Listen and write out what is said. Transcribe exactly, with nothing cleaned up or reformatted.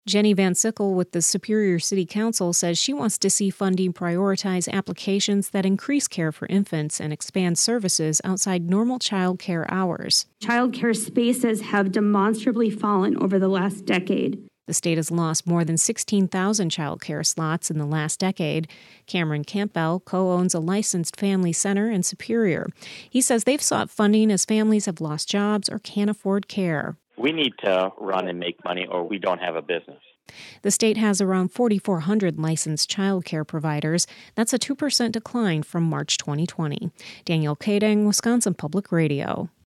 Jenny Van Sickle with the Superior City Council says she wants to see funding prioritize applications that increase care for infants and expand services outside normal child care hours. Child care spaces have demonstrably fallen over the last decade. The state has lost more than sixteen thousand child care slots in the last decade. Cameron Campbell co-owns a licensed family center in Superior. He says they've sought funding as families have lost jobs or can't afford care. We need to run and make money or we don't have a business. The state has around forty-four hundred licensed child care providers. That's a two percent decline from March twenty twenty. Danielle Kading, Wisconsin Public Radio.